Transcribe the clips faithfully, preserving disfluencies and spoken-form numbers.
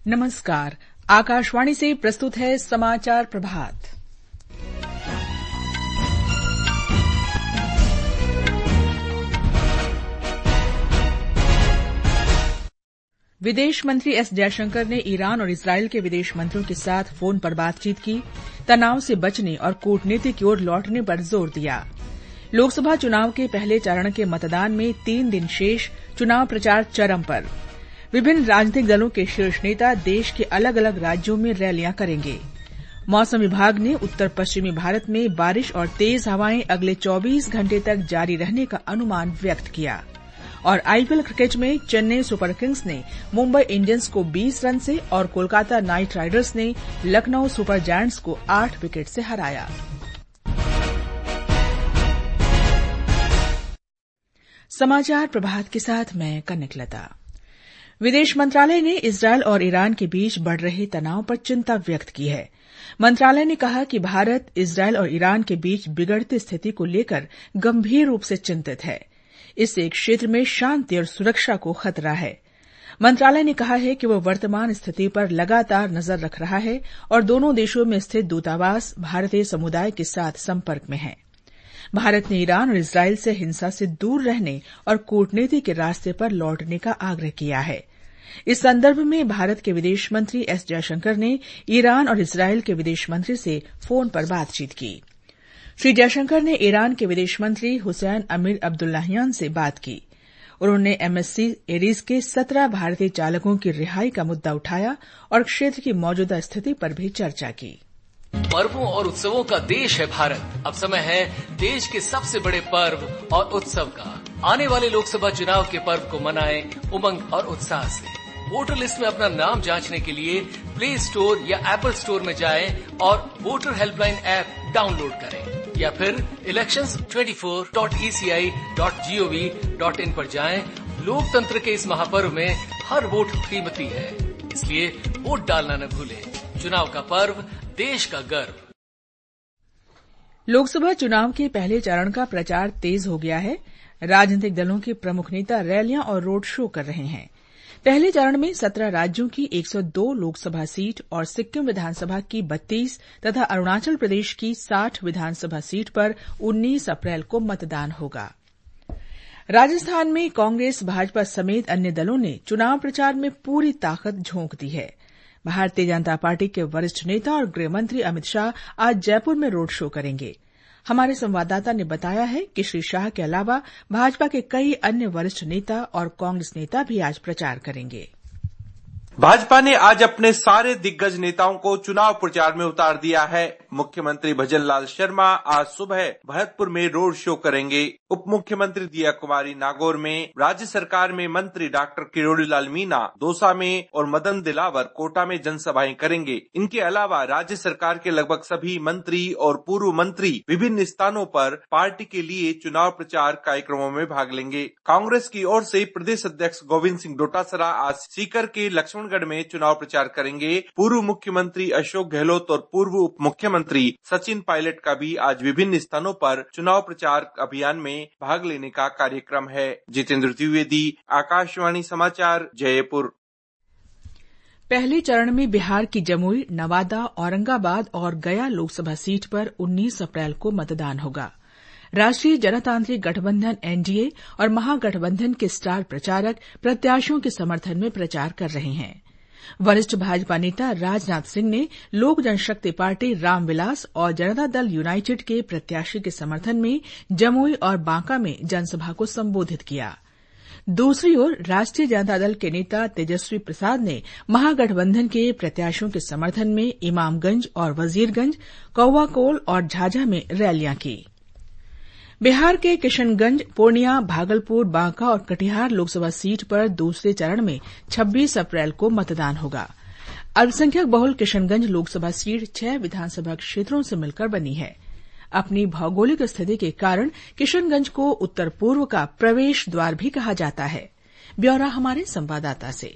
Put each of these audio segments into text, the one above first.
नमस्कार। आकाशवाणी से प्रस्तुत है समाचार प्रभात। विदेश मंत्री एस जयशंकर ने ईरान और इस्राइल के विदेश मंत्रियों के साथ फोन पर बातचीत की, तनाव से बचने और कूटनीति की ओर लौटने पर जोर दिया। लोकसभा चुनाव के पहले चरण के मतदान में तीन दिन शेष, चुनाव प्रचार चरम पर। विभिन्न राजनीतिक दलों के शीर्ष नेता देश के अलग अलग राज्यों में रैलियां करेंगे। मौसम विभाग ने उत्तर पश्चिमी भारत में बारिश और तेज हवाएं अगले चौबीस घंटे तक जारी रहने का अनुमान व्यक्त किया। और आईपीएल क्रिकेट में चेन्नई सुपर किंग्स ने मुंबई इंडियंस को बीस रन से और कोलकाता नाइट राइडर्स ने लखनऊ सुपर जायंट्स को आठ विकेट से हराया। समाचार प्रभात के साथ मैं कनकलता। विदेश मंत्रालय ने इस्राइल और ईरान के बीच बढ़ रहे तनाव पर चिंता व्यक्त की है। मंत्रालय ने कहा कि भारत इस्राइल और ईरान के बीच बिगड़ती स्थिति को लेकर गंभीर रूप से चिंतित है। इससे क्षेत्र में शांति और सुरक्षा को खतरा है। मंत्रालय ने कहा है कि वह वर्तमान स्थिति पर लगातार नजर रख रहा है और दोनों देशों में स्थित दूतावास भारतीय समुदाय के साथ संपर्क में हैं। भारत ने ईरान और इस्राइल से हिंसा से दूर रहने और कूटनीति के रास्ते पर लौटने का आग्रह किया है। इस संदर्भ में भारत के विदेश मंत्री एस जयशंकर ने ईरान और इस्राइल के विदेश मंत्री से फोन पर बातचीत की। श्री जयशंकर ने ईरान के विदेश मंत्री हुसैन अमीर अब्दुल्लाहियान से बात की। उन्होंने एमएससी एरीज के सत्रह भारतीय चालकों की रिहाई का मुद्दा उठाया और क्षेत्र की मौजूदा स्थिति पर भी चर्चा की। पर्वों और उत्सवों का देश है भारत। अब समय है देश के सबसे बड़े पर्व और उत्सव का। आने वाले लोकसभा चुनाव के पर्व को मनाएं उमंग और उत्साह से। वोटर लिस्ट में अपना नाम जांचने के लिए प्ले स्टोर या एप्पल स्टोर में जाएं और वोटर हेल्पलाइन ऐप डाउनलोड करें या फिर इलेक्शंस चौबीस dot E C I dot G O V dot in पर जाएं। लोकतंत्र के इस महापर्व में हर वोट कीमती है, इसलिए वोट डालना न भूलें। चुनाव का पर्व, देश का गर्व। लोकसभा चुनाव के पहले चरण का प्रचार तेज हो गया है। राजनीतिक दलों के प्रमुख नेता रैलियां और रोड शो कर रहे हैं। पहले चरण में सत्रह राज्यों की एक सौ दो लोकसभा सीट और सिक्किम विधानसभा की बत्तीस तथा अरुणाचल प्रदेश की साठ विधानसभा सीट पर उन्नीस अप्रैल को मतदान होगा। राजस्थान में कांग्रेस, भाजपा समेत अन्य दलों ने चुनाव प्रचार में पूरी ताकत झोंक दी है। भारतीय जनता पार्टी के वरिष्ठ नेता और गृहमंत्री अमित शाह आज जयपुर में रोड शो करेंगे। हमारे संवाददाता ने बताया है कि श्री शाह के अलावा भाजपा के कई अन्य वरिष्ठ नेता और कांग्रेस नेता भी आज प्रचार करेंगे। भाजपा ने आज अपने सारे दिग्गज नेताओं को चुनाव प्रचार में उतार दिया है। मुख्यमंत्री भजन लाल शर्मा आज सुबह भरतपुर में रोड शो करेंगे। उप मुख्यमंत्री दिया कुमारी नागौर में, राज्य सरकार में मंत्री डॉक्टर किरोड़ी लाल मीणा दौसा में और मदन दिलावर कोटा में जनसभाएं करेंगे। इनके अलावा राज्य सरकार के लगभग सभी मंत्री और पूर्व मंत्री विभिन्न स्थानों पर पार्टी के लिए चुनाव प्रचार कार्यक्रमों में भाग लेंगे। कांग्रेस की ओर से प्रदेश अध्यक्ष गोविंद सिंह डोटासरा आज सीकर के लक्ष्मणगढ़ में चुनाव प्रचार करेंगे। पूर्व मुख्यमंत्री अशोक गहलोत और पूर्व उप मुख्यमंत्री सचिन पायलट का भी आज विभिन्न स्थानों पर चुनाव प्रचार अभियान में भाग लेने का कार्यक्रम है। जितेंद्र द्विवेदी, आकाशवाणी समाचार, जयपुर। पहले चरण में बिहार की जमुई, नवादा, औरंगाबाद और गया लोकसभा सीट पर उन्नीस अप्रैल को मतदान होगा। राष्ट्रीय जनतांत्रिक गठबंधन एनडीए और महागठबंधन के स्टार प्रचारक प्रत्याशियों के समर्थन में प्रचार कर रहे हैं। वरिष्ठ भाजपा नेता राजनाथ सिंह ने लोक जनशक्ति पार्टी रामविलास और जनता दल यूनाइटेड के प्रत्याशी के समर्थन में जमुई और बांका में जनसभा को संबोधित किया। दूसरी ओर राष्ट्रीय जनता दल के नेता तेजस्वी प्रसाद ने महागठबंधन के प्रत्याशियों के समर्थन में इमामगंज और वजीरगंज, कौवाकोल और झाझा में रैलियां की। बिहार के किशनगंज, पूर्णिया, भागलपुर, बांका और कटिहार लोकसभा सीट पर दूसरे चरण में छब्बीस अप्रैल को मतदान होगा। अल्पसंख्यक बहुल किशनगंज लोकसभा सीट छह विधानसभा क्षेत्रों से मिलकर बनी है। अपनी भौगोलिक स्थिति के कारण किशनगंज को उत्तर पूर्व का प्रवेश द्वार भी कहा जाता है। ब्यौरा हमारे संवाददाता से।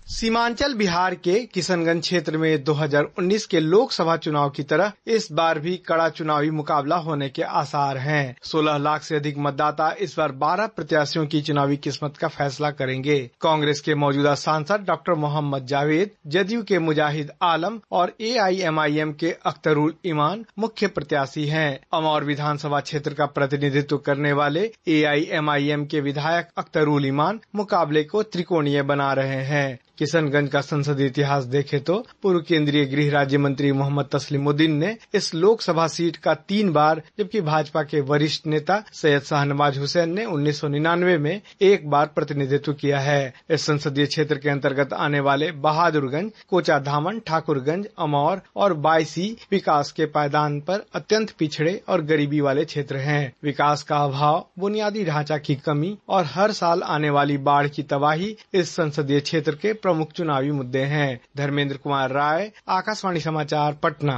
सीमांचल बिहार के किशनगंज क्षेत्र में दो हज़ार उन्नीस के लोकसभा चुनाव की तरह इस बार भी कड़ा चुनावी मुकाबला होने के आसार हैं। सोलह लाख से अधिक मतदाता इस बार बारह प्रत्याशियों की चुनावी किस्मत का फैसला करेंगे। कांग्रेस के मौजूदा सांसद डॉक्टर मोहम्मद जावेद, जदयू के मुजाहिद आलम और ए आई एम आई एम के अख्तरुल ईमान मुख्य प्रत्याशी हैं। अमौर विधानसभा क्षेत्र का प्रतिनिधित्व करने वाले ए आई एम आई एम के विधायक अख्तरुल ईमान मुकाबले को त्रिकोणीय बना रहे हैं। किशनगंज का संसदीय इतिहास देखे तो पूर्व केंद्रीय गृह राज्य मंत्री मोहम्मद तस्लीमुद्दीन ने इस लोकसभा सीट का तीन बार, जबकि भाजपा के वरिष्ठ नेता सैयद शाहनवाज हुसैन ने उन्नीस सौ निन्यानवे में एक बार प्रतिनिधित्व किया है। इस संसदीय क्षेत्र के अंतर्गत आने वाले बहादुरगंज, कोचाधामन, ठाकुरगंज, अमौर और बायसी विकास के पायदान पर अत्यंत पिछड़े और गरीबी वाले क्षेत्र हैं। विकास का अभाव, बुनियादी ढांचा की कमी और हर साल आने वाली बाढ़ की तबाही इस संसदीय क्षेत्र के प्रमुख चुनावी मुद्दे हैं। धर्मेंद्र कुमार राय, आकाशवाणी समाचार, पटना।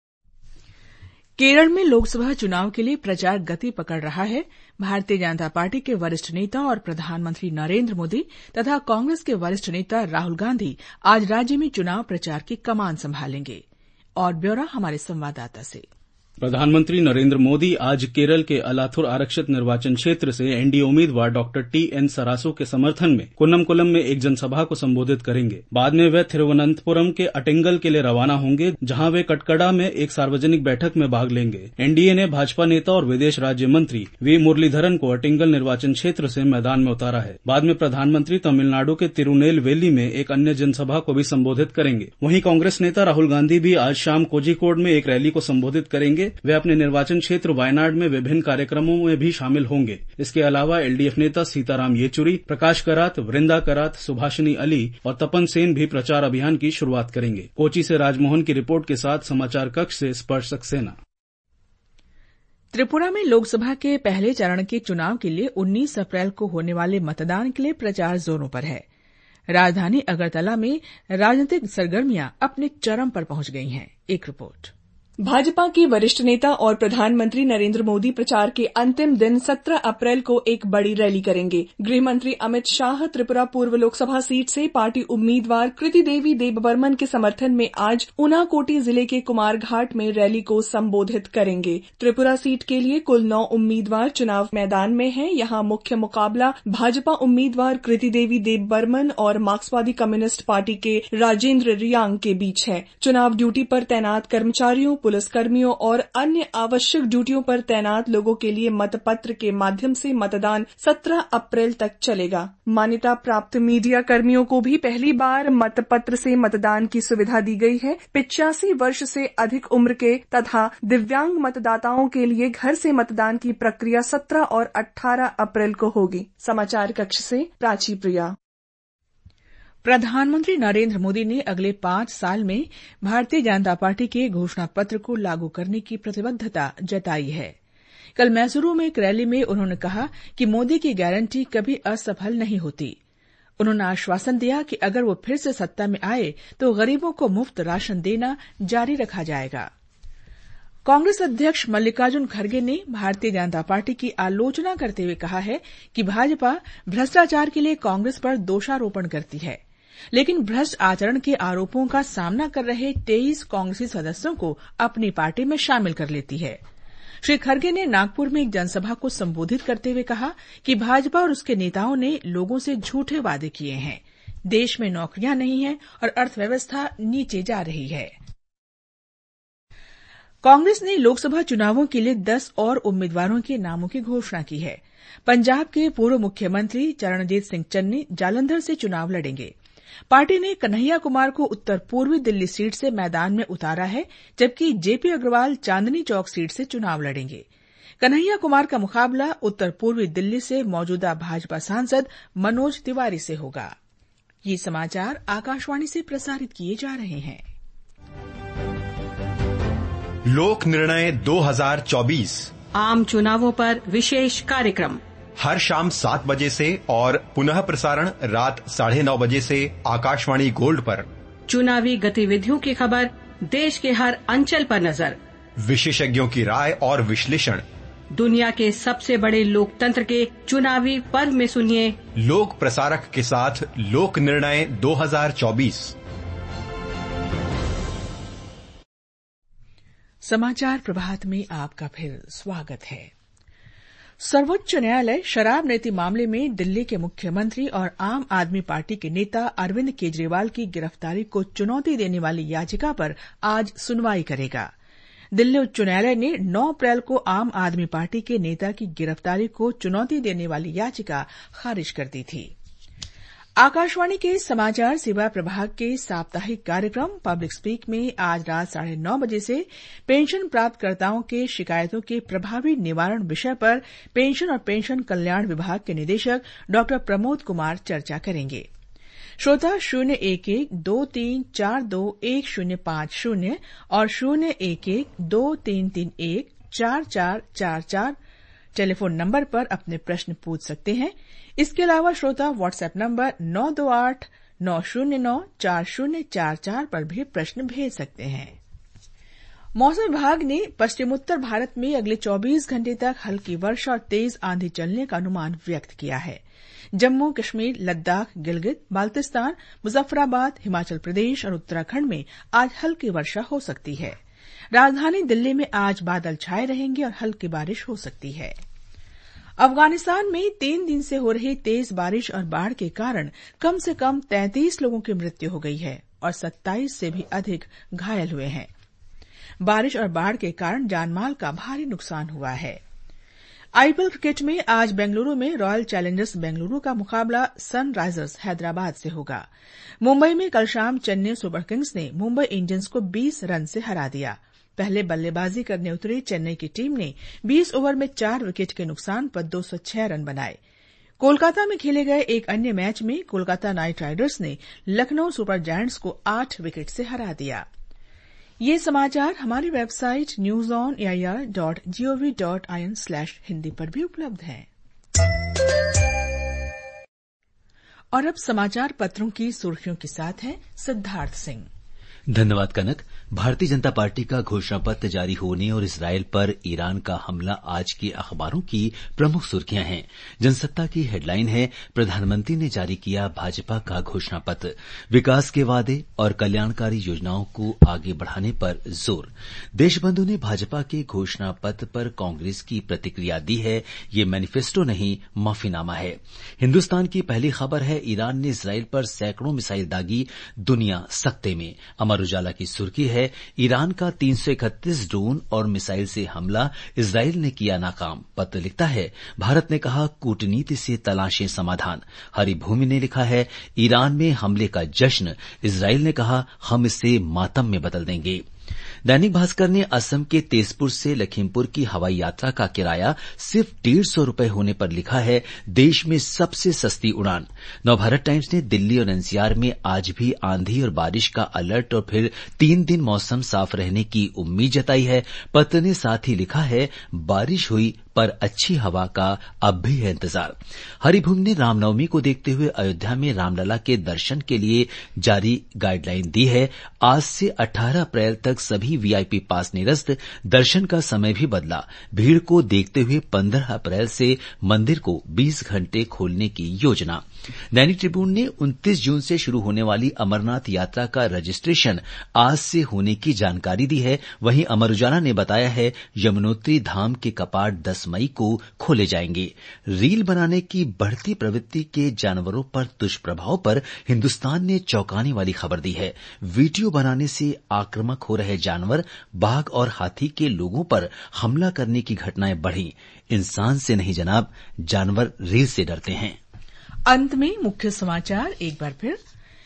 केरल में लोकसभा चुनाव के लिए प्रचार गति पकड़ रहा है। भारतीय जनता पार्टी के वरिष्ठ नेता और प्रधानमंत्री नरेंद्र मोदी तथा कांग्रेस के वरिष्ठ नेता राहुल गांधी आज राज्य में चुनाव प्रचार की कमान संभालेंगे। और ब्यौरा हमारे संवाददाता से। प्रधानमंत्री नरेंद्र मोदी आज केरल के अलाथुर आरक्षित निर्वाचन क्षेत्र से एनडीए उम्मीदवार डॉक्टर टी एन सरासो के समर्थन में कुन्नमकुलम में एक जनसभा को संबोधित करेंगे। बाद में वे थिरुवनंतपुरम के अटिंगल के लिए रवाना होंगे, जहां वे कटकड़ा में एक सार्वजनिक बैठक में भाग लेंगे। एनडीए ने भाजपा नेता और विदेश राज्य मंत्री वी मुरलीधरन को अटिंगल निर्वाचन क्षेत्र से मैदान में उतारा है। बाद में प्रधानमंत्री तमिलनाडु के तिरुनेलवेली में एक अन्य जनसभा को भी संबोधित करेंगे। वहीं कांग्रेस नेता राहुल गांधी भी आज शाम कोझिकोड में एक रैली को संबोधित करेंगे। वे अपने निर्वाचन क्षेत्र वायनाड में विभिन्न कार्यक्रमों में भी शामिल होंगे। इसके अलावा एलडीएफ नेता सीताराम येचुरी, प्रकाश करात, वृंदा करात, सुभाषिनी अली और तपन सेन भी प्रचार अभियान की शुरुआत करेंगे। कोची से राजमोहन की रिपोर्ट के साथ समाचार कक्ष से स्पर्श सक्सेना। त्रिपुरा में लोकसभा के पहले चरण के चुनाव के लिए उन्नीस अप्रैल को होने वाले मतदान के लिए प्रचार जोरों पर है। राजधानी अगरतला में राजनीतिक सरगर्मियां अपने चरम पर पहुंच गई हैं। एक रिपोर्ट। भाजपा के वरिष्ठ नेता और प्रधानमंत्री नरेंद्र मोदी प्रचार के अंतिम दिन सत्रह अप्रैल को एक बड़ी रैली करेंगे। गृह मंत्री अमित शाह त्रिपुरा पूर्व लोकसभा सीट से पार्टी उम्मीदवार कृति देवी देबबर्मन के समर्थन में आज ऊनाकोटी जिले के कुमारघाट में रैली को संबोधित करेंगे। त्रिपुरा सीट के लिए कुल नौ उम्मीदवार चुनाव मैदान में हैं। यहां मुख्य मुकाबला भाजपा उम्मीदवार कृति देवी देबबर्मन और मार्क्सवादी कम्युनिस्ट पार्टी के राजेंद्र रियांग के बीच है। चुनाव ड्यूटी पर तैनात कर्मचारियों, पुलिसकर्मियों और अन्य आवश्यक ड्यूटियों पर तैनात लोगों के लिए मतपत्र के माध्यम से मतदान सत्रह अप्रैल तक चलेगा। मान्यता प्राप्त मीडिया कर्मियों को भी पहली बार मतपत्र से मतदान की सुविधा दी गई है। पिचासी वर्ष से अधिक उम्र के तथा दिव्यांग मतदाताओं के लिए घर से मतदान की प्रक्रिया सत्रह और अठारह अप्रैल को होगी। समाचार कक्ष से प्राची प्रिया। प्रधानमंत्री नरेंद्र मोदी ने अगले पांच साल में भारतीय जनता पार्टी के घोषणा पत्र को लागू करने की प्रतिबद्धता जताई है। कल मैसूरू में एक रैली में उन्होंने कहा कि मोदी की गारंटी कभी असफल नहीं होती। उन्होंने आश्वासन दिया कि अगर वो फिर से सत्ता में आए तो गरीबों को मुफ्त राशन देना जारी रखा जाएगा। कांग्रेस अध्यक्ष मल्लिकार्जुन खड़गे ने भारतीय जनता पार्टी की आलोचना करते हुए कहा है कि भाजपा भ्रष्टाचार के लिए कांग्रेस पर दोषारोपण करती है, लेकिन भ्रष्ट आचरण के आरोपों का सामना कर रहे तेईस कांग्रेसी सदस्यों को अपनी पार्टी में शामिल कर लेती है। श्री खड़गे ने नागपुर में एक जनसभा को संबोधित करते हुए कहा कि भाजपा और उसके नेताओं ने लोगों से झूठे वादे किए हैं। देश में नौकरियां नहीं हैं और अर्थव्यवस्था नीचे जा रही है। कांग्रेस ने लोकसभा चुनावों के लिए दस और उम्मीदवारों के नामों की घोषणा की है। पंजाब के पूर्व मुख्यमंत्री चरणजीत सिंह चन्नी जालंधर से चुनाव लड़ेंगे। पार्टी ने कन्हैया कुमार को उत्तर पूर्वी दिल्ली सीट से मैदान में उतारा है, जबकि जेपी अग्रवाल चांदनी चौक सीट से चुनाव लड़ेंगे। कन्हैया कुमार का मुकाबला उत्तर पूर्वी दिल्ली से मौजूदा भाजपा सांसद मनोज तिवारी से होगा। ये समाचार आकाशवाणी से प्रसारित किए जा रहे हैं। लोक निर्णय दो हज़ार चौबीस आम चुनावों पर विशेष कार्यक्रम हर शाम सात बजे से और पुनः प्रसारण रात साढ़े नौ बजे से आकाशवाणी गोल्ड पर। चुनावी गतिविधियों की खबर, देश के हर अंचल पर नजर, विशेषज्ञों की राय और विश्लेषण, दुनिया के सबसे बड़े लोकतंत्र के चुनावी पर्व में सुनिए लोक प्रसारक के साथ लोक निर्णय दो हज़ार चौबीस। समाचार प्रभात में आपका फिर स्वागत है। सर्वोच्च न्यायालय शराब नीति मामले में दिल्ली के मुख्यमंत्री और आम आदमी पार्टी के नेता अरविंद केजरीवाल की गिरफ्तारी को चुनौती देने वाली याचिका पर आज सुनवाई करेगा। दिल्ली उच्च न्यायालय ने नौ अप्रैल को आम आदमी पार्टी के नेता की गिरफ्तारी को चुनौती देने वाली याचिका खारिज कर दी थी। आकाशवाणी के समाचार सेवा प्रभाग के साप्ताहिक कार्यक्रम पब्लिक स्पीक में आज रात साढ़े नौ बजे से पेंशन प्राप्तकर्ताओं के शिकायतों के प्रभावी निवारण विषय पर पेंशन और पेंशन कल्याण विभाग के निदेशक डॉ प्रमोद कुमार चर्चा करेंगे। श्रोता शून्य एक एक दो तीन चार दो एक शून्य पांच शून्य और शून्य एक एक दो तीन तीन एक चार चार चार चार टेलीफोन नंबर पर अपने प्रश्न पूछ सकते हैं। इसके अलावा श्रोता व्हाट्सएप नंबर नौ दो आठ नौ शून्य नौ चार शून्य चार चार पर भी प्रश्न भेज सकते हैं। मौसम विभाग ने पश्चिमोत्तर भारत में अगले चौबीस घंटे तक हल्की वर्षा और तेज आंधी चलने का अनुमान व्यक्त किया है। जम्मू कश्मीर, लद्दाख, गिलगित, बाल्तिस्तान, मुजफ्फराबाद, हिमाचल प्रदेश और उत्तराखंड में आज हल्की वर्षा हो सकती है। राजधानी दिल्ली में आज बादल छाए रहेंगे और हल्की बारिश हो सकती है। अफगानिस्तान में तीन दिन से हो रही तेज बारिश और बाढ़ के कारण कम से कम तैंतीस लोगों की मृत्यु हो गई है और सत्ताईस से भी अधिक घायल हुए हैं। बारिश और बाढ़ के कारण जानमाल का भारी नुकसान हुआ है। आईपीएल क्रिकेट में आज बेंगलुरू में रॉयल चैलेंजर्स बेंगलुरू का मुकाबला सनराइजर्स हैदराबाद से होगा। मुंबई में कल शाम चेन्नई सुपर किंग्स ने मुंबई इंडियंस को बीस रन से हरा दिया। पहले बल्लेबाजी करने उतरी चेन्नई की टीम ने बीस ओवर में चार विकेट के नुकसान पर दो सौ छह रन बनाए। कोलकाता में खेले गए एक अन्य मैच में कोलकाता नाइट राइडर्स ने लखनऊ सुपर जायंट्स को आठ विकेट से हरा दिया। ये समाचार हमारी website news on AIR dot GOV dot I N slash Hindi पर भी उपलब्ध है। और अब समाचार पत्रों की सुर्खियों के साथ हैं सिद्धार्थ सिंह। धन्यवाद कनक। भारतीय जनता पार्टी का घोषणा पत्र जारी होने और इसराइल पर ईरान का हमला आज के अखबारों की प्रमुख सुर्खियां हैं। जनसत्ता की हेडलाइन है, प्रधानमंत्री ने जारी किया भाजपा का घोषणा पत्र, विकास के वादे और कल्याणकारी योजनाओं को आगे बढ़ाने पर जोर। देशबंधु ने भाजपा के घोषणा पत्र पर कांग्रेस की प्रतिक्रिया दी है, ये मैनिफेस्टो नहीं माफीनामा है। हिन्दुस्तान की पहली खबर है, ईरान ने इसराइल पर सैकड़ों मिसाइल दागी, दुनिया सख्ते में। अमर उजाला की सुर्खी है, ईरान का तीन सौ इकतीस ड्रोन और मिसाइल से हमला, इजराइल ने किया नाकाम। पत्र लिखता है, भारत ने कहा कूटनीति से तलाशें समाधान। हरिभूमि ने लिखा है, ईरान में हमले का जश्न, इजराइल ने कहा हम इसे मातम में बदल देंगे। दैनिक भास्कर ने असम के तेजपुर से लखीमपुर की हवाई यात्रा का किराया सिर्फ डेढ़ सौ रूपये होने पर लिखा है, देश में सबसे सस्ती उड़ान। नवभारत टाइम्स ने दिल्ली और एनसीआर में आज भी आंधी और बारिश का अलर्ट और फिर तीन दिन मौसम साफ रहने की उम्मीद जताई है। पत्र ने साथ ही लिखा है, बारिश हुई पर अच्छी हवा का अब भी है इंतजार। हरिभूमि ने रामनवमी को देखते हुए अयोध्या में रामलला के दर्शन के लिए जारी गाइडलाइन दी है। आज से अठारह अप्रैल तक सभी वीआईपी पास निरस्त, दर्शन का समय भी बदला। भीड़ को देखते हुए पंद्रह अप्रैल से मंदिर को बीस घंटे खोलने की योजना। दैनिक ट्रिब्यून ने उनतीस जून से शुरू होने वाली अमरनाथ यात्रा का रजिस्ट्रेशन आज से होने की जानकारी दी है। वहीं अमर उजाला ने बताया है, यमुनोत्री धाम के कपाट दस मई को खोले जाएंगे। रील बनाने की बढ़ती प्रवृत्ति के जानवरों पर दुष्प्रभाव पर हिन्दुस्तान ने चौंकाने वाली खबर दी है। वीडियो बनाने से आक्रामक हो रहे जानवर, बाघ और हाथी के लोगों पर हमला करने की घटनाएं बढ़ी। इंसान से नहीं जनाब, जानवर रील से डरते हैं। अंत में मुख्य समाचार एक बार फिर।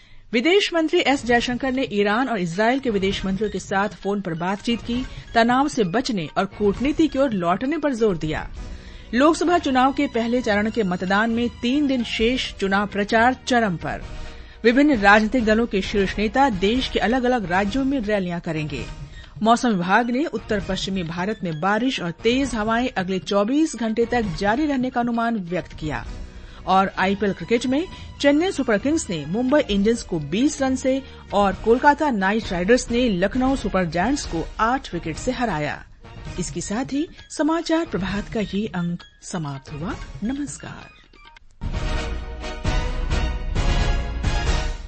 विदेश मंत्री एस जयशंकर ने ईरान और इजरायल के विदेश मंत्रियों के साथ फोन पर बातचीत की, तनाव से बचने और कूटनीति की ओर लौटने पर जोर दिया। लोकसभा चुनाव के पहले चरण के मतदान में तीन दिन शेष, चुनाव प्रचार चरम पर। विभिन्न राजनीतिक दलों के शीर्ष नेता देश के अलग अलग राज्यों में रैलियां करेंगे। मौसम विभाग ने उत्तर पश्चिमी भारत में बारिश और तेज हवाएं अगले चौबीस घंटे तक जारी रहने का अनुमान व्यक्त किया। और आईपीएल क्रिकेट में चेन्नई सुपर किंग्स ने मुंबई इंडियंस को बीस रन से और कोलकाता नाइट राइडर्स ने लखनऊ सुपर जायंट्स को आठ विकेट से हराया। इसके साथ ही समाचार प्रभात का ये अंक समाप्त हुआ। नमस्कार।